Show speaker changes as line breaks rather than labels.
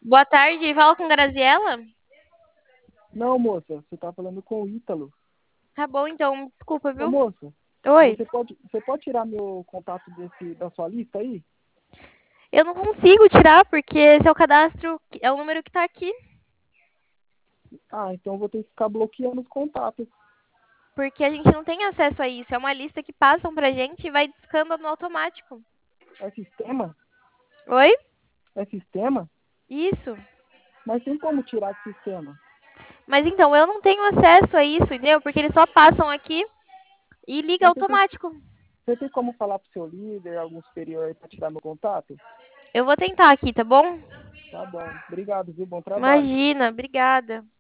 Boa tarde, fala com Graziela?
Não, moça, você tá falando com o Ítalo.
Tá bom, então, me desculpa,
Ô,
viu?
moça,
Oi.
você pode tirar meu contato da sua lista aí?
Eu não consigo tirar porque esse é o cadastro, é o número que tá aqui.
Ah, então eu vou ter que ficar bloqueando os contatos.
Porque a gente não tem acesso a isso. É uma lista que passam pra gente e vai discando no automático.
É sistema?
Oi?
É sistema?
Isso.
Mas tem como tirar do sistema?
Mas então, eu não tenho acesso a isso, entendeu? Porque eles só passam aqui e liga
Mas
automático.
você tem como falar pro seu líder, algum superior aí pra tirar meu contato?
Eu vou tentar aqui, tá bom?
Tá bom. Obrigado, viu? Bom trabalho.
Imagina, obrigada.